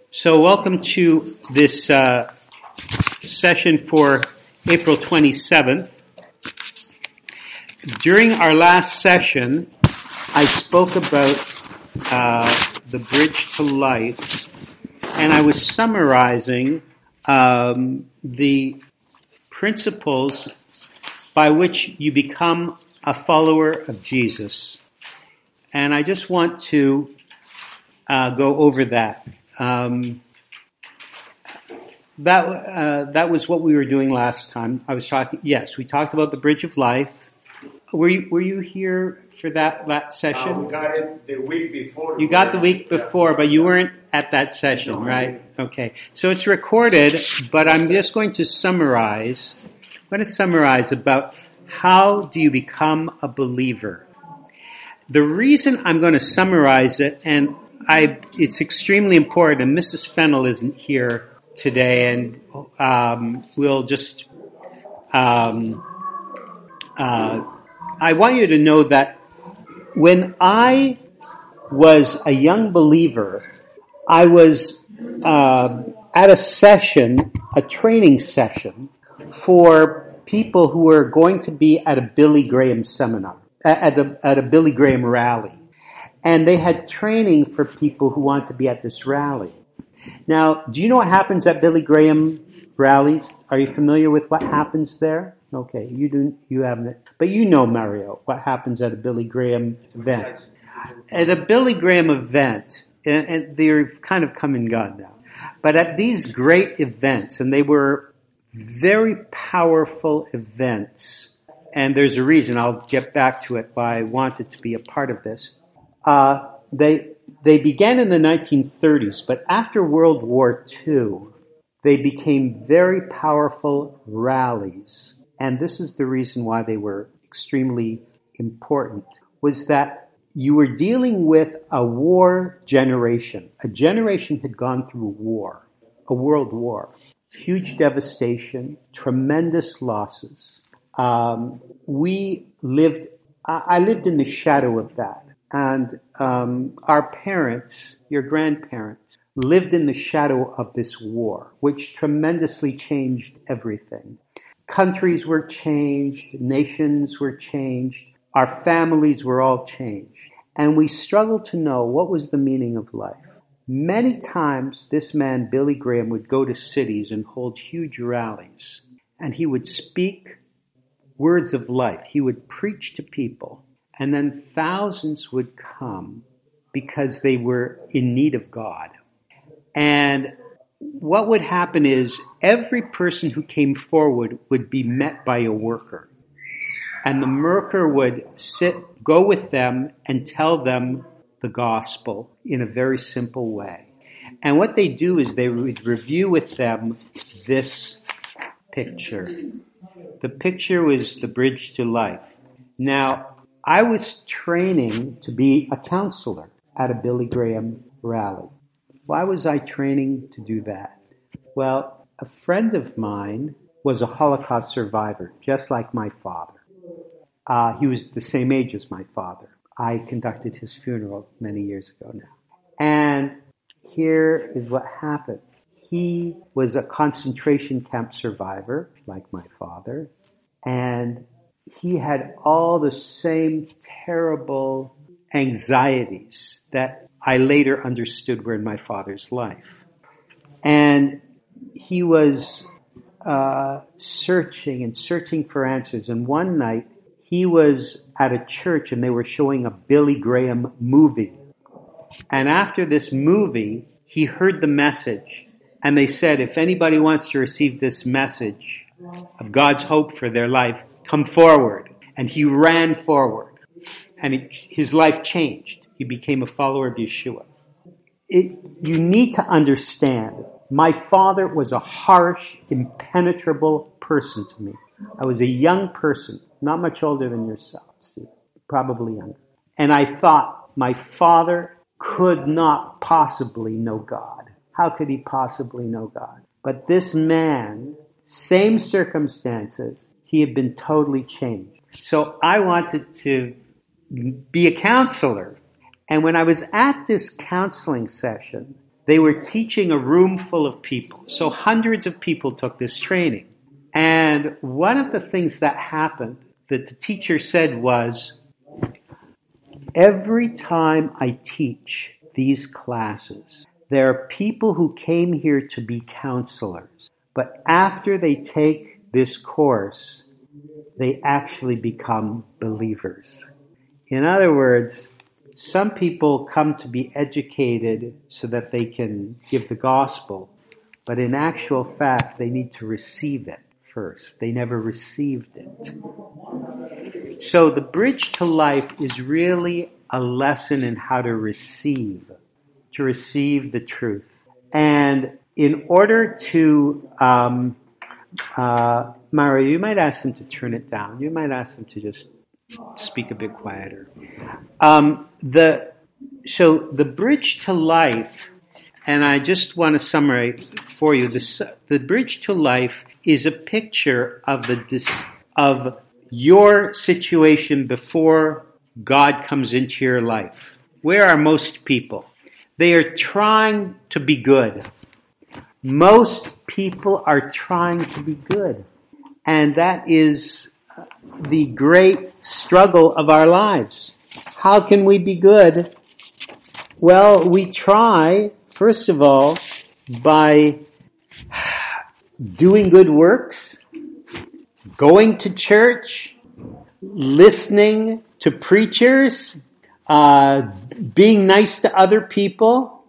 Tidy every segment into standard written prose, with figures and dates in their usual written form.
So welcome to this session for April 27th. During our last session, I spoke about the Bridge to Life, and I was summarizing the principles by which you become a follower of Jesus. And I just want to go over that. That was what we were doing last time. I was talking. Yes, we talked about the Bridge of Life. Were you here for that session? We got it the week before. You got the week before, but you weren't at that session, no, right? Okay. So it's recorded, but I'm just going to summarize. I'm going to summarize about how do you become a believer. The reason I'm going to summarize it, and it's extremely important, and Mrs. Fennell isn't here today, and we'll just, I want you to know that when I was a young believer, I was at a session, a training session, for people who were going to be at a Billy Graham seminar, at a Billy Graham rally. And they had training for people who want to be at this rally. Now, do you know what happens at Billy Graham rallies? Are you familiar with what happens there? Okay, you haven't. But you know, Mario, what happens at a Billy Graham event. At a Billy Graham event, and they're kind of come and gone now, but at these great events, and they were very powerful events, and there's a reason, I'll get back to it, why I wanted to be a part of this. They began in the 1930s, but after World War II, they became very powerful rallies. And this is the reason why they were extremely important, was that you were dealing with a war generation. A generation had gone through war, a world war. Huge devastation, tremendous losses. I lived in the shadow of that. And our parents, your grandparents, lived in the shadow of this war, which tremendously changed everything. Countries were changed, nations were changed, our families were all changed. And we struggled to know what was the meaning of life. Many times this man, Billy Graham, would go to cities and hold huge rallies. And he would speak words of life. He would preach to people. And then thousands would come because they were in need of God. And what would happen is every person who came forward would be met by a worker. And the worker would go with them and tell them the gospel in a very simple way. And what they do is they would review with them this picture. The picture was the Bridge to Life. Now, I was training to be a counselor at a Billy Graham rally. Why was I training to do that? Well, a friend of mine was a Holocaust survivor, just like my father. He was the same age as my father. I conducted his funeral many years ago now. And here is what happened. He was a concentration camp survivor, like my father, and he had all the same terrible anxieties that I later understood were in my father's life. And he was searching for answers. And one night, he was at a church and they were showing a Billy Graham movie. And after this movie, he heard the message. And they said, if anybody wants to receive this message of God's hope for their life, come forward. And he ran forward. And his life changed. He became a follower of Yeshua. You need to understand, my father was a harsh, impenetrable person to me. I was a young person, not much older than yourself, Steve, probably younger. And I thought, my father could not possibly know God. How could he possibly know God? But this man, same circumstances, he had been totally changed. So I wanted to be a counselor. And when I was at this counseling session, They were teaching a room full of people. So hundreds of people took this training. And one of the things that happened that the teacher said was, every time I teach these classes, there are people who came here to be counselors. But after they take this course, they actually become believers. In other words, some people come to be educated so that they can give the gospel, but in actual fact, they need to receive it first. They never received it. So the bridge to life is really a lesson in how to receive the truth. And in order to, Mario, you might ask them to turn it down. You might ask them to just speak a bit quieter. So the bridge to life, and I just want to summarize for you, the bridge to life is a picture of your situation before God comes into your life. Where are most people? They are trying to be good. Most people are trying to be good. And that is the great struggle of our lives. How can we be good? Well, we try, first of all, by doing good works, going to church, listening to preachers, being nice to other people,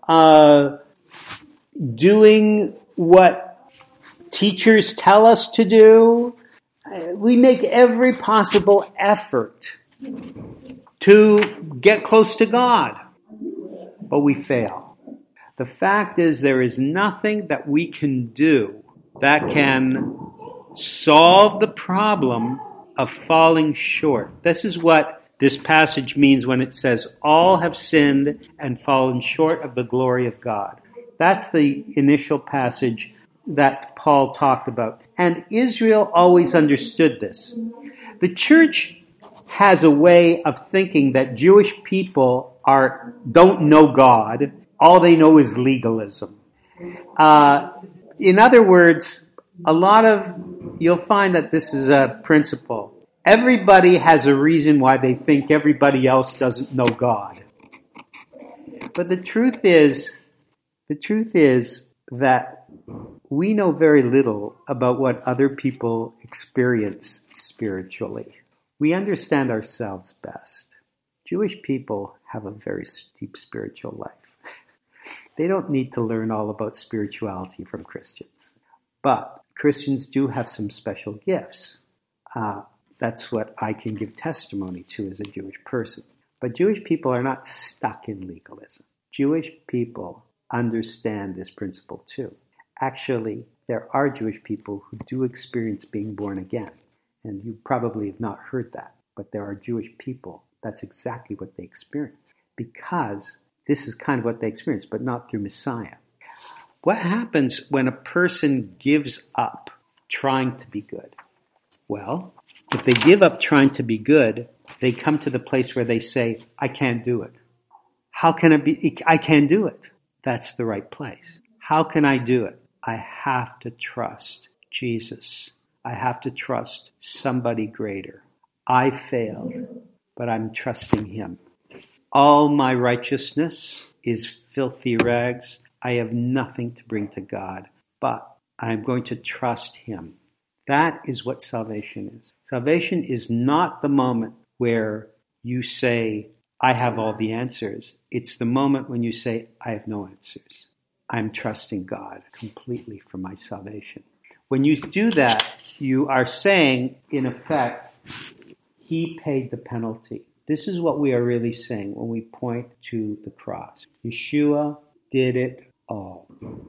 doing what teachers tell us to do. We make every possible effort to get close to God, but we fail. The fact is, there is nothing that we can do that can solve the problem of falling short. This is what this passage means when it says, all have sinned and fallen short of the glory of God. That's the initial passage that Paul talked about. And Israel always understood this. The church has a way of thinking that Jewish people don't know God. All they know is legalism. In other words, you'll find that this is a principle. Everybody has a reason why they think everybody else doesn't know God. But the truth is that we know very little about what other people experience spiritually. We understand ourselves best. Jewish people have a very deep spiritual life. They don't need to learn all about spirituality from Christians. But Christians do have some special gifts. That's what I can give testimony to as a Jewish person. But Jewish people are not stuck in legalism. Jewish people understand this principle too. Actually, there are Jewish people who do experience being born again. And you probably have not heard that. But there are Jewish people, that's exactly what they experience. Because this is kind of what they experience, but not through Messiah. What happens when a person gives up trying to be good? Well, if they give up trying to be good, they come to the place where they say, I can't do it. How can it be? I can't do it. That's the right place. How can I do it? I have to trust Jesus. I have to trust somebody greater. I failed, but I'm trusting him. All my righteousness is filthy rags. I have nothing to bring to God, but I'm going to trust him. That is what salvation is. Salvation is not the moment where you say, I have all the answers. It's the moment when you say, I have no answers. I'm trusting God completely for my salvation. When you do that, you are saying, in effect, he paid the penalty. This is what we are really saying when we point to the cross. Yeshua did it all.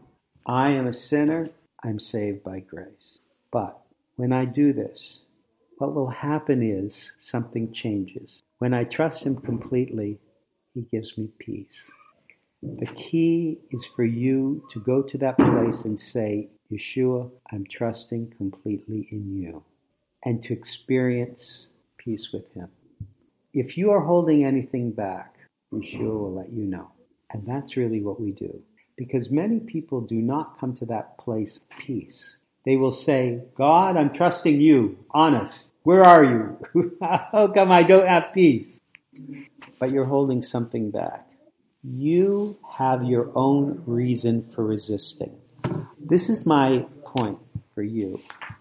I am a sinner. I'm saved by grace. But when I do this, what will happen is something changes. When I trust him completely, he gives me peace. The key is for you to go to that place and say, Yeshua, I'm trusting completely in you, and to experience peace with him. If you are holding anything back, Yeshua will let you know. And that's really what we do. Because many people do not come to that place of peace. They will say, God, I'm trusting you, honest. Where are you? How come I don't have peace? But you're holding something back. You have your own reason for resisting. This is my point for you.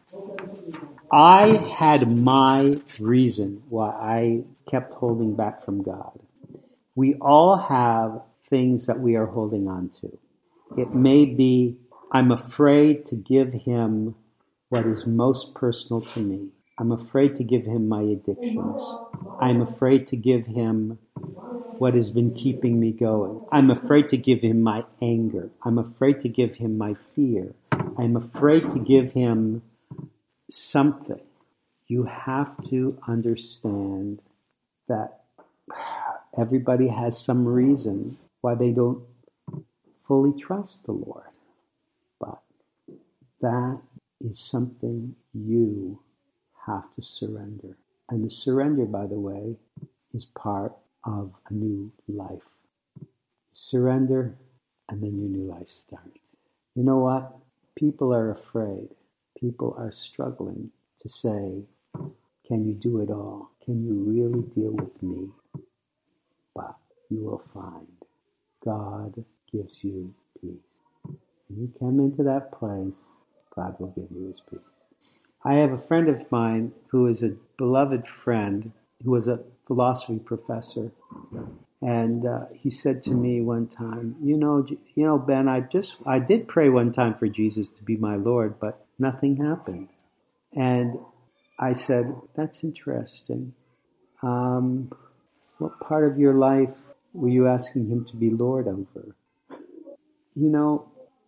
I had my reason why I kept holding back from God. We all have things that we are holding on to. It may be, I'm afraid to give him what is most personal to me. I'm afraid to give him my addictions. I'm afraid to give him what has been keeping me going. I'm afraid to give him my anger. I'm afraid to give him my fear. I'm afraid to give him something. You have to understand that everybody has some reason why they don't fully trust the Lord. But that is something you have to surrender. And the surrender, by the way, is part of a new life. Surrender, and then your new life starts. You know what? People are afraid. People are struggling to say, can you do it all? Can you really deal with me? But you will find God gives you peace. When you come into that place, God will give you his peace. I have a friend of mine who is a beloved friend who was a philosophy professor. And he said to me one time, you know, Ben, I did pray one time for Jesus to be my Lord, but nothing happened. And I said, that's interesting. What part of your life were you asking him to be Lord over? You know,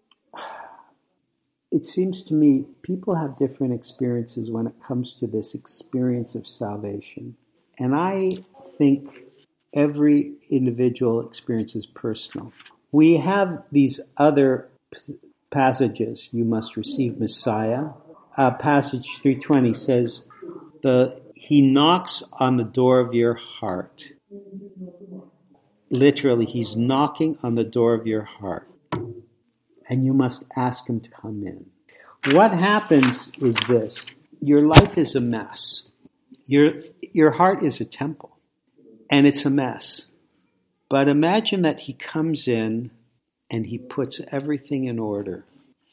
it seems to me people have different experiences when it comes to this experience of salvation. And I think every individual experience is personal. We have these other passages. You must receive Messiah. Passage 320 says, he knocks on the door of your heart. Literally, he's knocking on the door of your heart. And you must ask him to come in. What happens is this. Your life is a mess. Your heart is a temple. And it's a mess. But imagine that he comes in and he puts everything in order.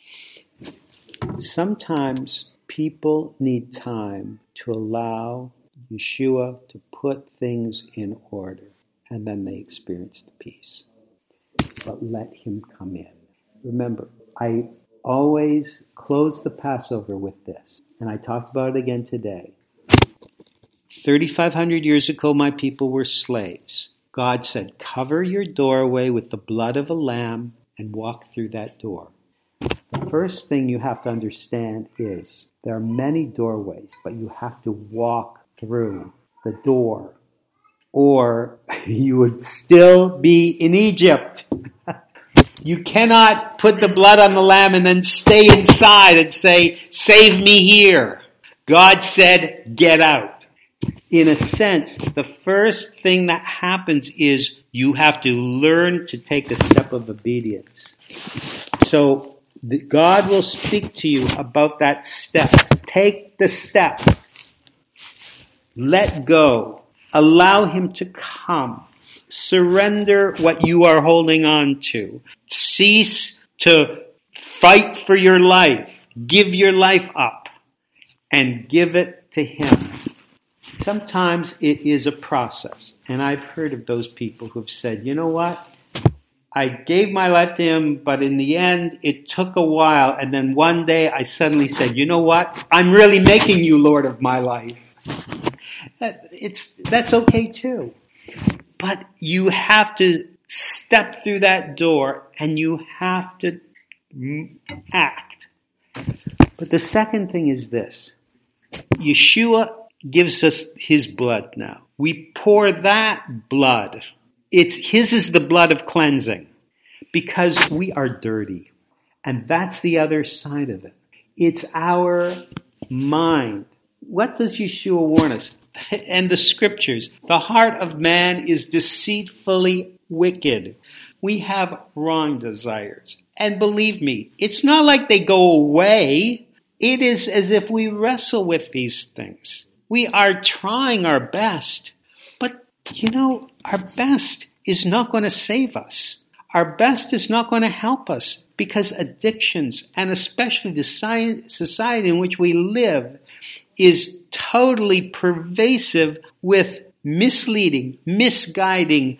Sometimes people need time to allow Yeshua to put things in order. And then they experience the peace. But let him come in. Remember, I always close the Passover with this. And I talked about it again today. 3,500 years ago, my people were slaves. God said, cover your doorway with the blood of a lamb and walk through that door. The first thing you have to understand is there are many doorways, but you have to walk through the door, or you would still be in Egypt. You cannot put the blood on the lamb and then stay inside and say, save me here. God said, get out. In a sense, the first thing that happens is you have to learn to take a step of obedience. So God will speak to you about that step. Take the step. Let go. Allow him to come. Surrender what you are holding on to. Cease to fight for your life. Give your life up and give it to him. Sometimes it is a process. And I've heard of those people who've said, you know what? I gave my life to him, but in the end, it took a while. And then one day I suddenly said, you know what? I'm really making you Lord of my life. That's okay too. But you have to step through that door and you have to act. But the second thing is this. Yeshua gives us his blood now. We pour that blood. His is the blood of cleansing because we are dirty. And that's the other side of it. It's our mind. What does Yeshua warn us? And the scriptures. The heart of man is deceitfully wicked. we have wrong desires. And believe me, it's not like they go away. It is as if we wrestle with these things. We are trying our best, but our best is not going to save us. Our best is not going to help us because addictions, and especially the society in which we live, is totally pervasive with misleading, misguiding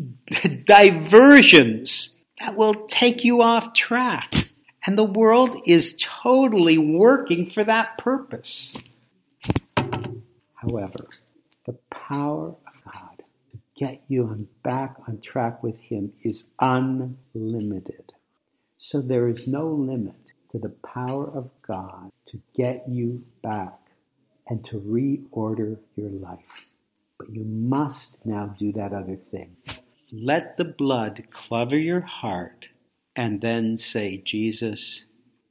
diversions that will take you off track. And the world is totally working for that purpose. However, the power of God to get you back on track with Him is unlimited. So there is no limit to the power of God to get you back and to reorder your life. But you must now do that other thing. Let the blood cover your heart and then say, Jesus,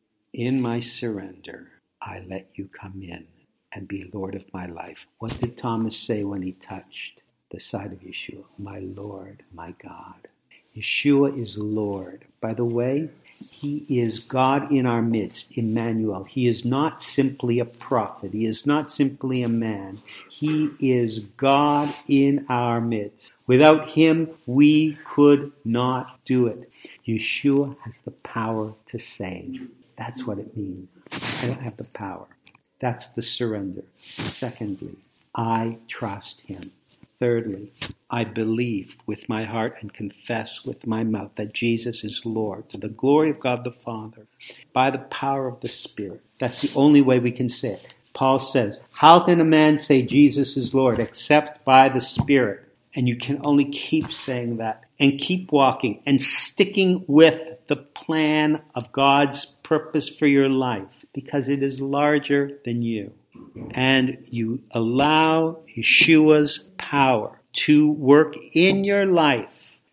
in my surrender, I let you come in and be Lord of my life. What did Thomas say when he touched the side of Yeshua? My Lord, my God. Yeshua is Lord. By the way, He is God in our midst, Emmanuel. He is not simply a prophet. He is not simply a man. He is God in our midst. Without Him, we could not do it. Yeshua has the power to save. That's what it means. I don't have the power. That's the surrender. Secondly, I trust Him. Thirdly, I believe with my heart and confess with my mouth that Jesus is Lord to the glory of God the Father by the power of the Spirit. That's the only way we can say it. Paul says, how can a man say Jesus is Lord except by the Spirit? And you can only keep saying that and keep walking and sticking with the plan of God's purpose for your life because it is larger than you. And you allow Yeshua's power to work in your life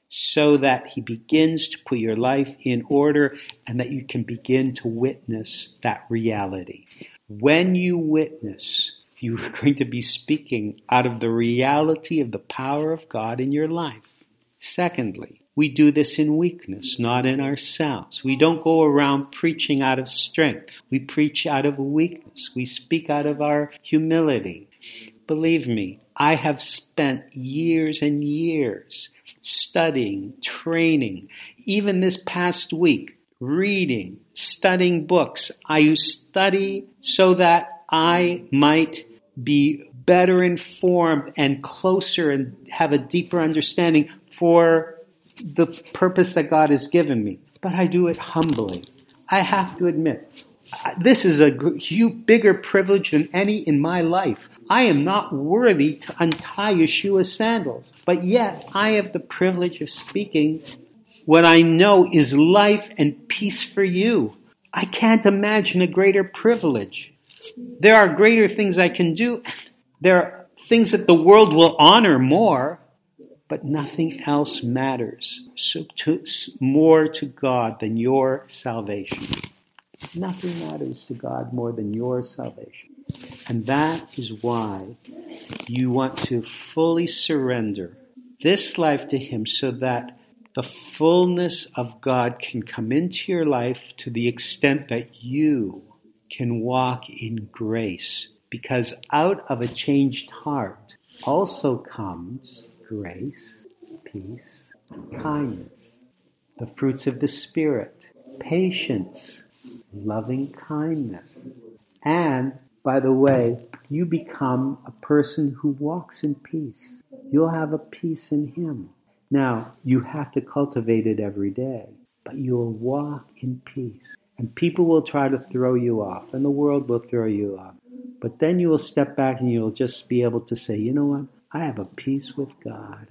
so that He begins to put your life in order and that you can begin to witness that reality. When you witness, you are going to be speaking out of the reality of the power of God in your life. Secondly, we do this in weakness, not in ourselves. We don't go around preaching out of strength. We preach out of weakness. We speak out of our humility. Believe me, I have spent years and years studying, training, even this past week, reading, studying books. I study so that I might be better informed and closer and have a deeper understanding for the purpose that God has given me. But I do it humbly. I have to admit, this is a bigger privilege than any in my life. I am not worthy to untie Yeshua's sandals. But yet, I have the privilege of speaking what I know is life and peace for you. I can't imagine a greater privilege. There are greater things I can do. There are things that the world will honor more. But nothing else matters more to God than your salvation. Nothing matters to God more than your salvation. And that is why you want to fully surrender this life to Him so that the fullness of God can come into your life to the extent that you can walk in grace. Because out of a changed heart also comes grace, peace, kindness, the fruits of the Spirit, patience, loving kindness. And, by the way, you become a person who walks in peace. You'll have a peace in Him. Now, you have to cultivate it every day, but you'll walk in peace. And people will try to throw you off, and the world will throw you off. But then you will step back and you'll just be able to say, you know what? I have a peace with God.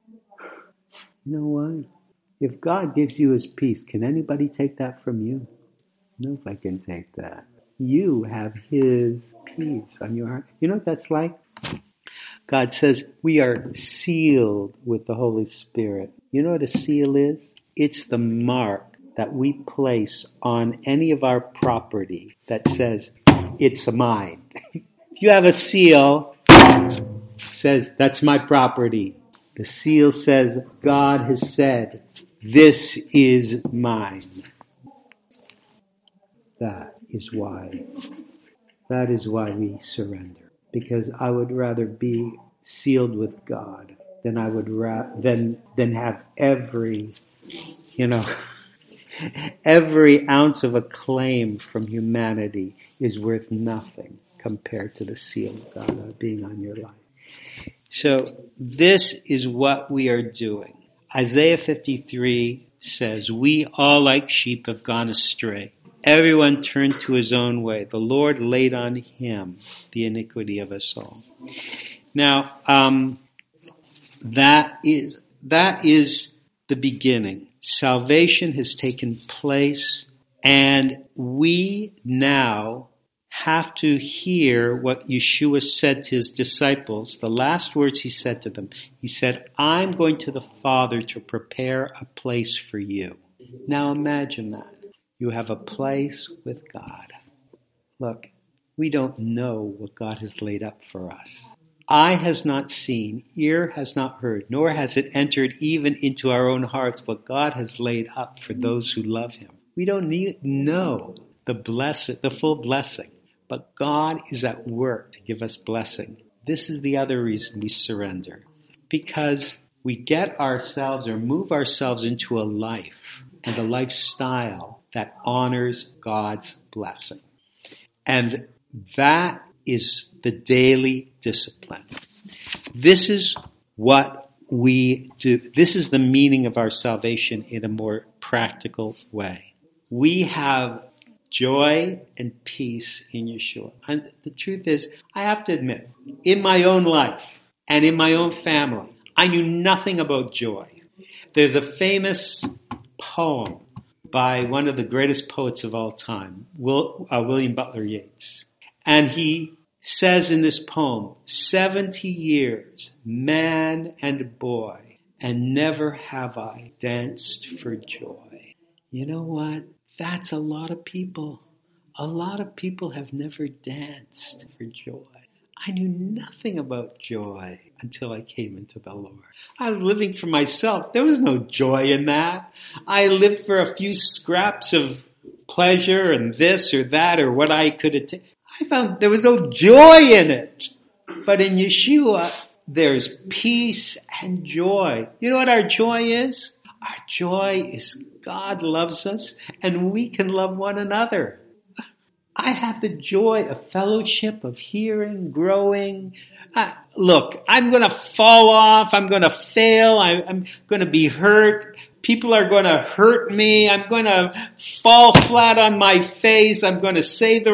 You know what? If God gives you His peace, can anybody take that from you? Nobody can take that. You have His peace on your heart. You know what that's like? God says we are sealed with the Holy Spirit. You know what a seal is? It's the mark that we place on any of our property that says, it's mine. If you have a seal, says, that's my property. The seal says, God has said, This is mine. That is why we surrender. Because I would rather be sealed with God than I would than have every ounce of acclaim from humanity is worth nothing compared to the seal of God being on your life. So this is what we are doing. Isaiah 53 says, we all like sheep have gone astray. Everyone turned to his own way. The Lord laid on him the iniquity of us all. Now, that is the beginning. Salvation has taken place, and we now have to hear what Yeshua said to his disciples. The last words he said to them, he said, I'm going to the Father to prepare a place for you. Now imagine that. You have a place with God. Look, we don't know what God has laid up for us. Eye has not seen, ear has not heard, nor has it entered even into our own hearts what God has laid up for those who love him. We don't know the full blessing, but God is at work to give us blessing. This is the other reason we surrender, because we get ourselves or move ourselves into a life and a lifestyle that honors God's blessing. And that is the daily discipline. This is what we do. This is the meaning of our salvation in a more practical way. We have joy and peace in Yeshua. And the truth is, I have to admit, in my own life and in my own family, I knew nothing about joy. There's a famous poem by one of the greatest poets of all time, William Butler Yeats. And he says in this poem, 70 years, man and boy, and never have I danced for joy. You know what? That's a lot of people. A lot of people have never danced for joy. I knew nothing about joy until I came into the Lord. I was living for myself. There was no joy in that. I lived for a few scraps of pleasure and this or that or what I could attain. I found there was no joy in it. But in Yeshua, there's peace and joy. You know what our joy is? Our joy is God loves us and we can love one another. I have the joy of fellowship, of hearing, growing. Look, I'm going to fall off. I'm going to fail. I'm going to be hurt. People are going to hurt me. I'm going to fall flat on my face. I'm going to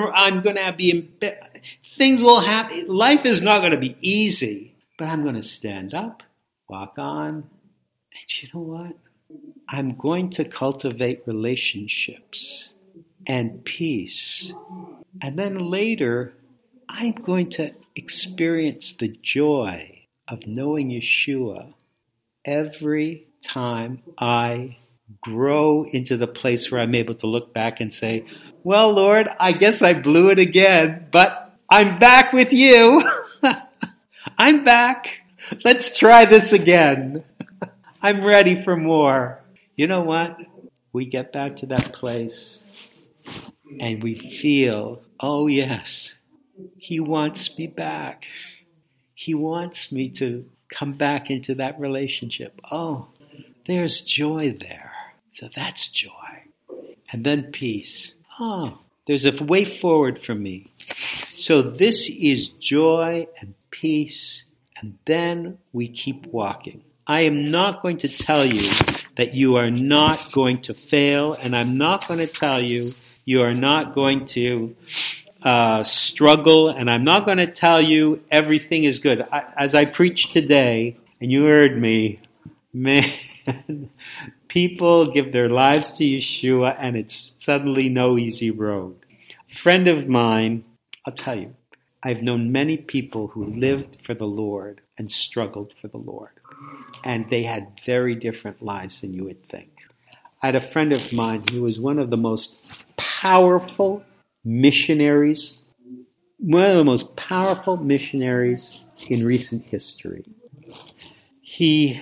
things will happen. Life is not going to be easy, but I'm going to stand up, walk on. And you know what? I'm going to cultivate relationships and peace. And then later, I'm going to experience the joy of knowing Yeshua every time I grow into the place where I'm able to look back and say, well, Lord, I guess I blew it again, but I'm back with you. I'm back. Let's try this again. I'm ready for more. You know what? We get back to that place and we feel, oh yes, he wants me back. He wants me to come back into that relationship. Oh, there's joy there. So that's joy. And then peace. Oh, there's a way forward for me. So this is joy and peace. And then we keep walking. I am not going to tell you that you are not going to fail. And I'm not going to tell you you are not going to struggle. And I'm not going to tell you everything is good. As I preached today, and you heard me, man, people give their lives to Yeshua and it's suddenly no easy road. A friend of mine, I'll tell you, I've known many people who lived for the Lord and struggled for the Lord. And they had very different lives than you would think. I had a friend of mine who was one of the most powerful missionaries, one of the most powerful missionaries in recent history. He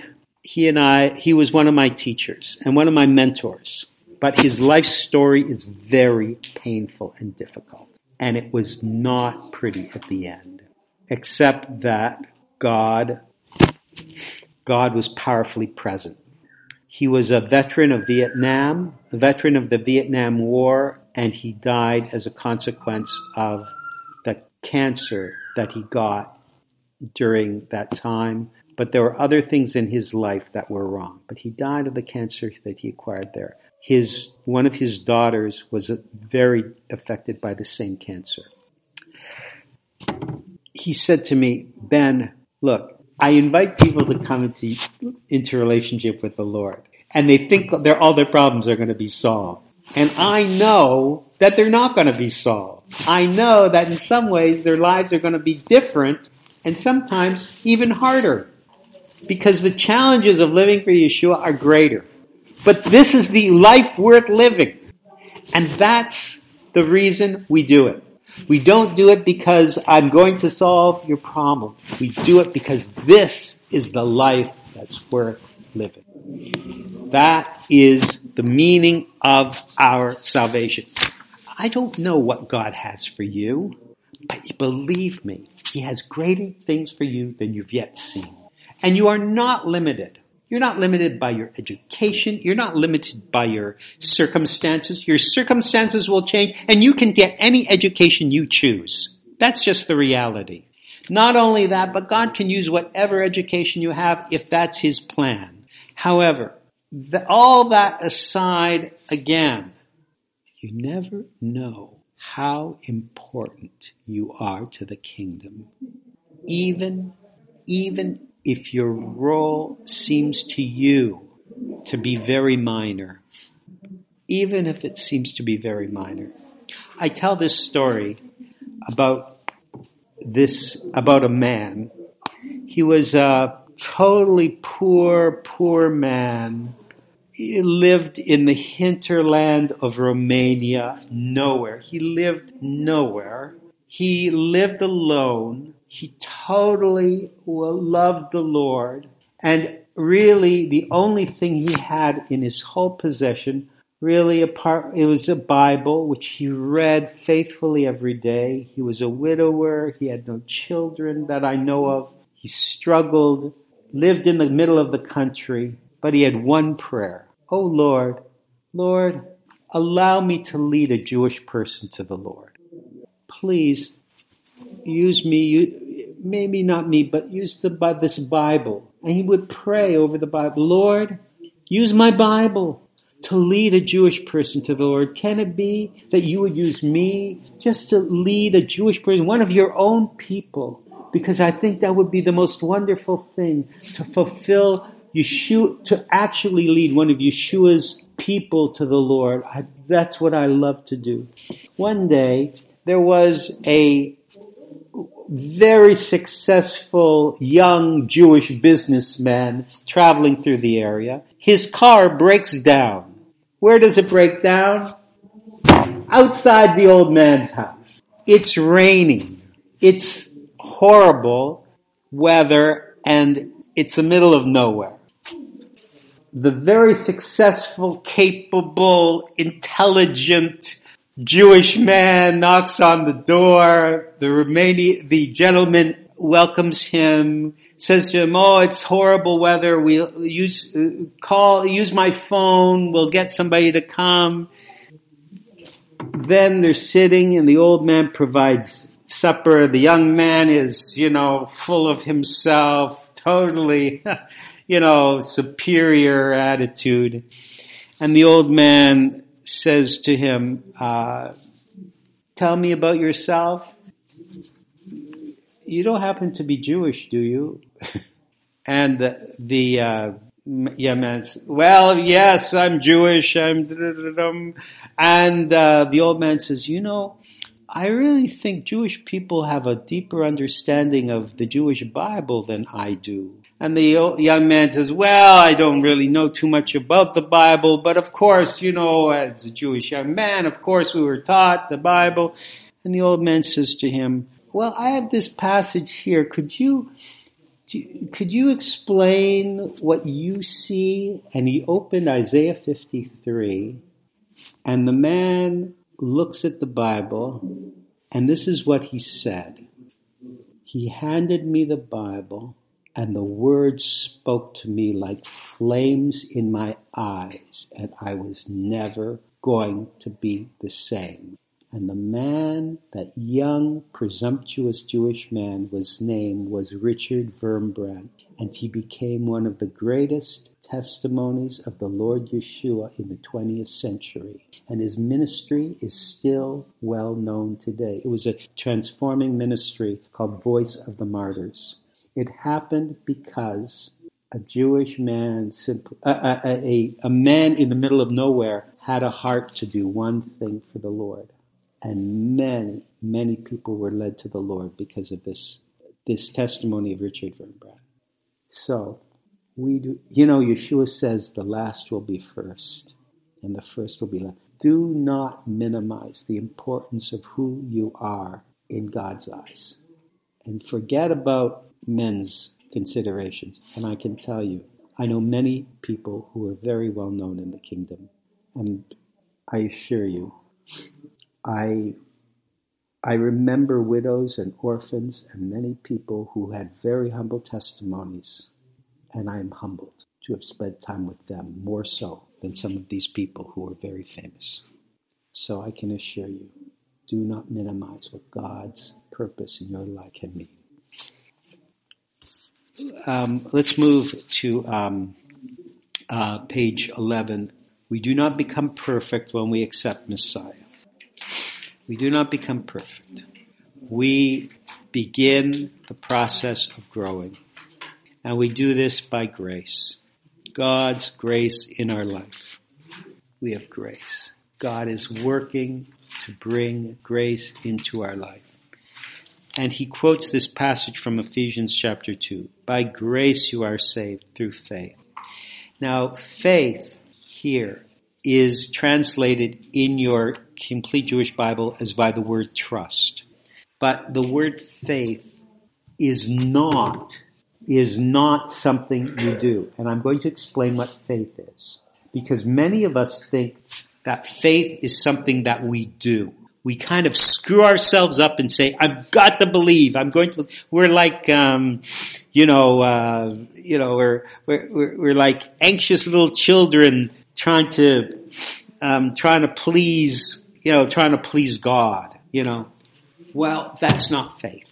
he was one of my teachers and one of my mentors. But his life story is very painful and difficult. And it was not pretty at the end. Except that God was powerfully present. He was a veteran of Vietnam, a veteran of the Vietnam War, and he died as a consequence of the cancer that he got during that time. But there were other things in his life that were wrong. But he died of the cancer that he acquired there. One of his daughters was very affected by the same cancer. He said to me, Ben, look, I invite people to come into relationship with the Lord, and they think all their problems are going to be solved. And I know that they're not going to be solved. I know that in some ways their lives are going to be different and sometimes even harder, because the challenges of living for Yeshua are greater. But this is the life worth living. And that's the reason we do it. We don't do it because I'm going to solve your problem. We do it because this is the life that's worth living. That is the meaning of our salvation. I don't know what God has for you, but believe me, He has greater things for you than you've yet seen. And you are not limited. You're not limited by your education. You're not limited by your circumstances. Your circumstances will change, and you can get any education you choose. That's just the reality. Not only that, but God can use whatever education you have if that's His plan. However, all that aside, again, you never know how important you are to the kingdom. Even if your role seems to you to be very minor, even if it seems to be very minor. I tell this story about a man. He was a totally poor man. He lived in the hinterland of Romania, nowhere. He lived nowhere. He lived alone. He totally loved the Lord. And really, the only thing he had in his whole possession, it was a Bible, which he read faithfully every day. He was a widower. He had no children that I know of. He struggled, lived in the middle of the country, but he had one prayer. Oh, Lord, allow me to lead a Jewish person to the Lord. Please, use me, maybe not me, but use this Bible. And he would pray over the Bible. Lord, use my Bible to lead a Jewish person to the Lord. Can it be that you would use me just to lead a Jewish person, one of your own people? Because I think that would be the most wonderful thing, to fulfill Yeshua, to actually lead one of Yeshua's people to the Lord. That's what I love to do. One day, there was a very successful young Jewish businessman traveling through the area. His car breaks down. Where does it break down? Outside the old man's house. It's raining. It's horrible weather, and it's the middle of nowhere. The very successful, capable, intelligent Jewish man knocks on the door. The gentleman welcomes him, says to him, "Oh, it's horrible weather. We'll use my phone. We'll get somebody to come." Then they're sitting, and the old man provides supper. The young man is, full of himself, totally, superior attitude. And the old man says to him, "Tell me about yourself. You don't happen to be Jewish, do you?" And the young man says, "Well, yes, I'm Jewish. And the old man says, I really think Jewish people have a deeper understanding of the Jewish Bible than I do." And the young man says, "Well, I don't really know too much about the Bible, but of course, as a Jewish young man, of course we were taught the Bible." And the old man says to him, "Well, I have this passage here. Could you Could you explain what you see? And he opened Isaiah 53, and the man looks at the Bible, and this is what he said. He handed me the Bible, and the words spoke to me like flames in my eyes, and I was never going to be the same. And the man, that young, presumptuous Jewish man, was Richard Wurmbrand, and he became one of the greatest testimonies of the Lord Yeshua in the 20th century. And his ministry is still well known today. It was a transforming ministry called Voice of the Martyrs. It happened because a Jewish man, a man in the middle of nowhere, had a heart to do one thing for the Lord. And many, many people were led to the Lord because of this testimony of Richard Wurmbrand. So, Yeshua says the last will be first, and the first will be last. Do not minimize the importance of who you are in God's eyes. And forget about men's considerations. And I can tell you, I know many people who are very well known in the kingdom. And I assure you, I remember widows and orphans and many people who had very humble testimonies, and I am humbled to have spent time with them more so than some of these people who are very famous. So I can assure you, do not minimize what God's purpose in your life can mean. Let's move to page 11. We do not become perfect when we accept Messiah. We do not become perfect. We begin the process of growing. And we do this by grace. God's grace in our life. We have grace. God is working to bring grace into our life. And he quotes this passage from Ephesians chapter 2. By grace you are saved through faith. Now, faith here is translated in your complete Jewish Bible as by the word trust. But the word faith is not something you do. And I'm going to explain what faith is. Because many of us think that faith is something that we do. We kind of screw ourselves up and say, I've got to believe. We're like, we're like anxious little children trying to please God, Well, that's not faith.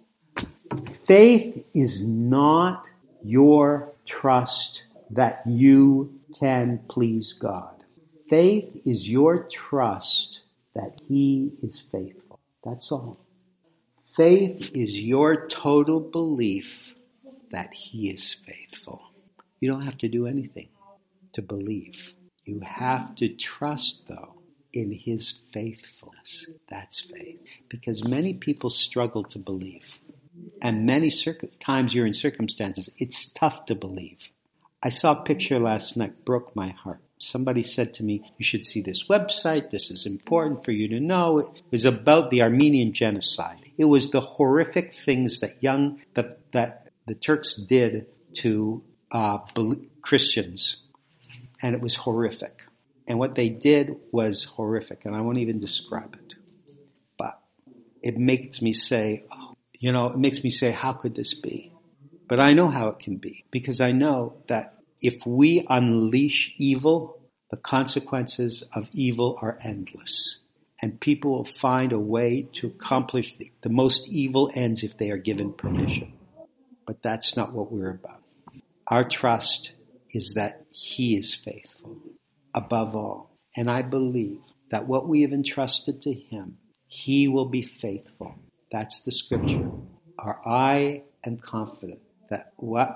Faith is not your trust that you can please God. Faith is your trust that He is faithful. That's all. Faith is your total belief that He is faithful. You don't have to do anything to believe. You have to trust, though, in His faithfulness. That's faith. Because many people struggle to believe. And many times you're in circumstances, it's tough to believe. I saw a picture last night, broke my heart. Somebody said to me, you should see this website. This is important for you to know. It was about the Armenian genocide. It was the horrific things that the Turks did to Christians. And it was horrific. And what they did was horrific. And I won't even describe it. But it makes me say, how could this be? But I know how it can be. Because I know that if we unleash evil, the consequences of evil are endless. And people will find a way to accomplish the most evil ends if they are given permission. But that's not what we're about. Our trust is that He is faithful above all. And I believe that what we have entrusted to Him, He will be faithful. That's the scripture. I am confident that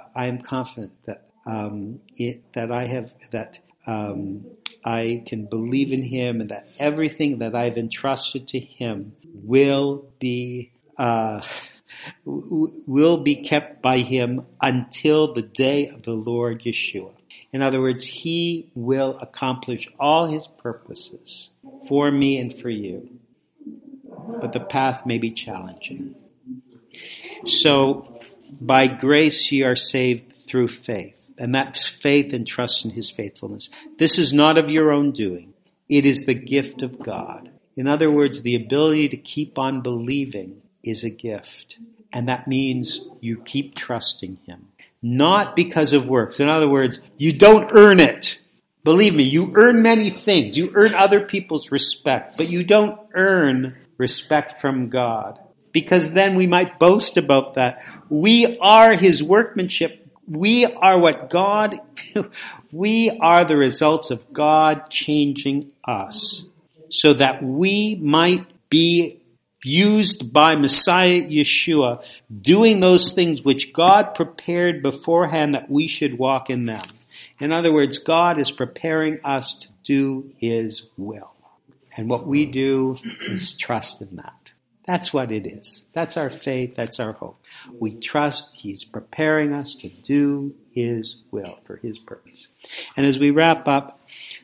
I can believe in Him, and that everything that I've entrusted to Him will be kept by Him until the day of the Lord Yeshua. In other words, He will accomplish all His purposes for me and for you. But the path may be challenging. So by grace ye are saved through faith. And that's faith and trust in his faithfulness. This is not of your own doing. It is the gift of God. In other words, the ability to keep on believing is a gift. And that means you keep trusting him. Not because of works. In other words, you don't earn it. Believe me, you earn many things. You earn other people's respect, but you don't earn respect from God. Because then we might boast about that. We are his workmanship. We are we are the results of God changing us so that we might be used by Messiah Yeshua, doing those things which God prepared beforehand that we should walk in them. In other words, God is preparing us to do his will. And what we do is trust in that. That's what it is. That's our faith. That's our hope. We trust he's preparing us to do his will for his purpose. And as we wrap up,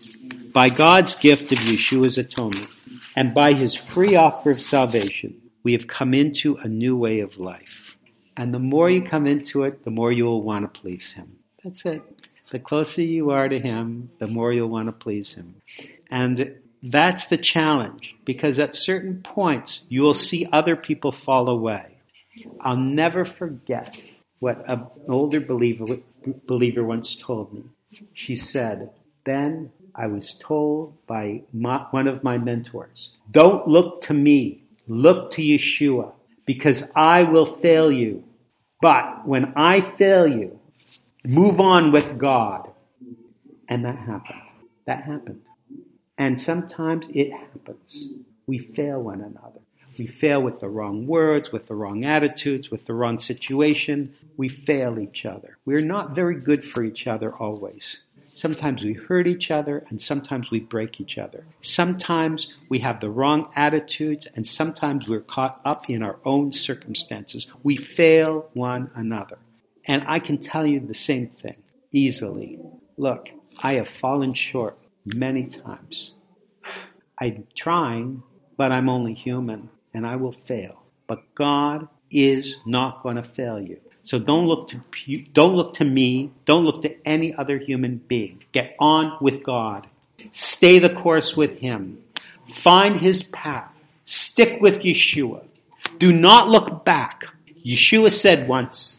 by God's gift of Yeshua's atonement and by his free offer of salvation, we have come into a new way of life. And the more you come into it, the more you will want to please him. That's it. The closer you are to him, the more you'll want to please him. And that's the challenge, because at certain points, you will see other people fall away. I'll never forget what an older believer once told me. She said, Ben, I was told by one of my mentors, don't look to me, look to Yeshua, because I will fail you. But when I fail you, move on with God. And that happened. That happened. And sometimes it happens. We fail one another. We fail with the wrong words, with the wrong attitudes, with the wrong situation. We fail each other. We're not very good for each other always. Sometimes we hurt each other, and sometimes we break each other. Sometimes we have the wrong attitudes, and sometimes we're caught up in our own circumstances. We fail one another. And I can tell you the same thing easily. Look, I have fallen short many times. I'm trying, but I'm only human, and I will fail. But God is not going to fail you. So don't look to me, don't look to any other human being. Get on with God. Stay the course with him. Find his path. Stick with Yeshua. Do not look back. Yeshua said once,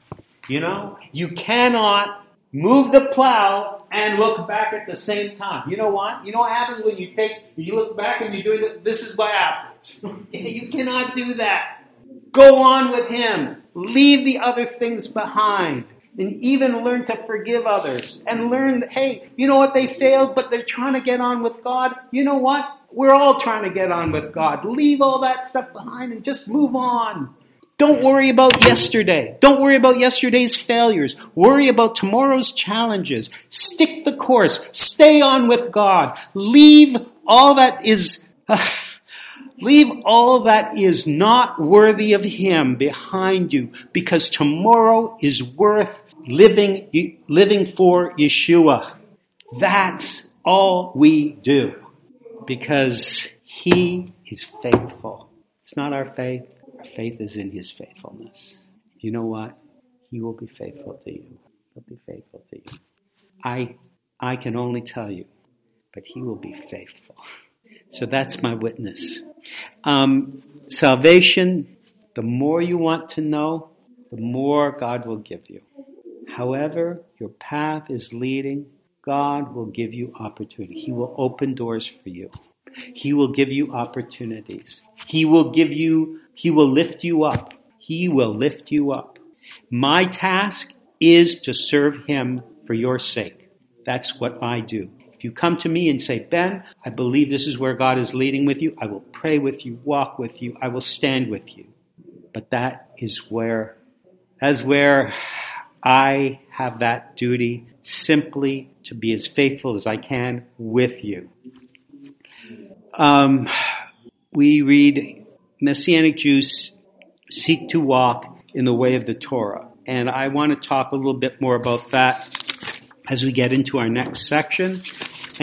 you cannot move the plow and look back at the same time. You know what? You know what happens when you look back and you do it? This is what happens. You cannot do that. Go on with him. Leave the other things behind. And even learn to forgive others. And learn that, hey, you know what? They failed, but they're trying to get on with God. You know what? We're all trying to get on with God. Leave all that stuff behind and just move on. Don't worry about yesterday. Don't worry about yesterday's failures. Worry about tomorrow's challenges. Stick the course. Stay on with God. Leave all that is not worthy of him behind you, because tomorrow is worth living for Yeshua. That's all we do, because he is faithful. It's not our faith. Our faith is in his faithfulness. You know what? He will be faithful to you. He'll be faithful to you. I can only tell you, but he will be faithful. So that's my witness. Salvation, the more you want to know, the more God will give you. However your path is leading, God will give you opportunity. He will open doors for you. He will give you opportunities. He will lift you up. He will lift you up. My task is to serve him for your sake. That's what I do. If you come to me and say, Ben, I believe this is where God is leading with you, I will pray with you, walk with you, I will stand with you. But that's where I have that duty, simply to be as faithful as I can with you. We read, Messianic Jews seek to walk in the way of the Torah. And I want to talk a little bit more about that as we get into our next section,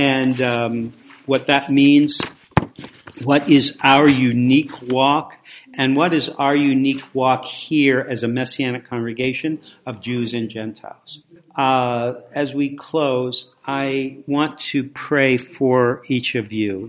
and what that means, what is our unique walk, And what is our unique walk here as a Messianic congregation of Jews and Gentiles? As we close, I want to pray for each of you,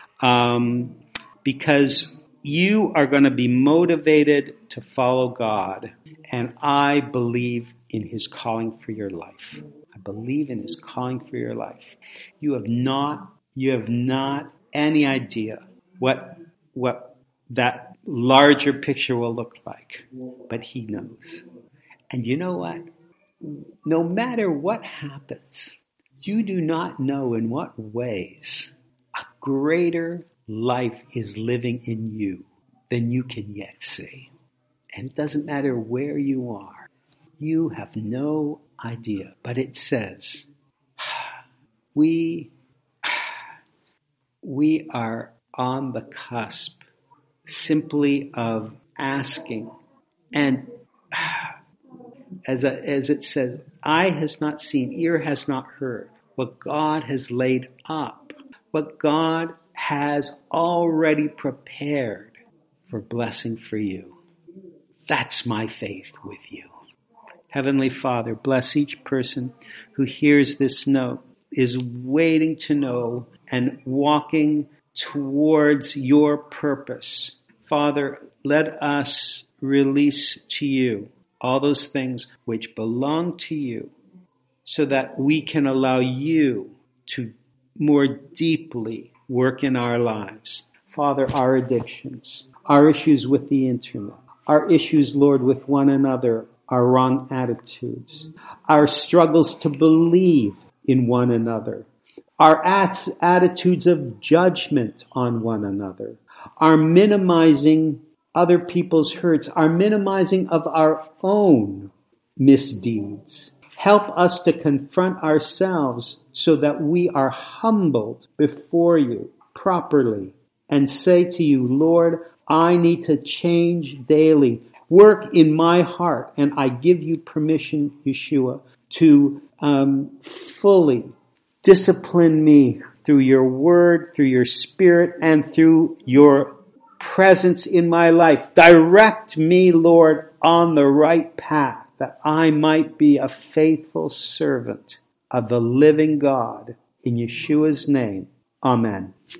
because you are going to be motivated to follow God, and I believe in His calling for your life. I believe in His calling for your life. You have not any idea what that larger picture will look like, but He knows. And you know what? No matter what happens, you do not know in what ways a greater life is living in you than you can yet see. And it doesn't matter where you are. You have no idea. But it says, we are on the cusp simply of asking. And as it says, eye has not seen, ear has not heard what God has laid up, what God has already prepared for blessing for you. That's my faith with you. Heavenly Father, bless each person who hears this note, is waiting to know and walking towards your purpose. Father, let us release to you all those things which belong to you, so that we can allow you to more deeply work in our lives. Father, our addictions, our issues with the internet, our issues, Lord, with one another, our wrong attitudes, our struggles to believe in one another, our attitudes of judgment on one another, our minimizing other people's hurts, our minimizing of our own misdeeds. Help us to confront ourselves so that we are humbled before you properly and say to you, Lord, I need to change daily. Work in my heart, and I give you permission, Yeshua, to fully discipline me through your word, through your spirit, and through your presence in my life. Direct me, Lord, on the right path, that I might be a faithful servant of the living God. In Yeshua's name, amen.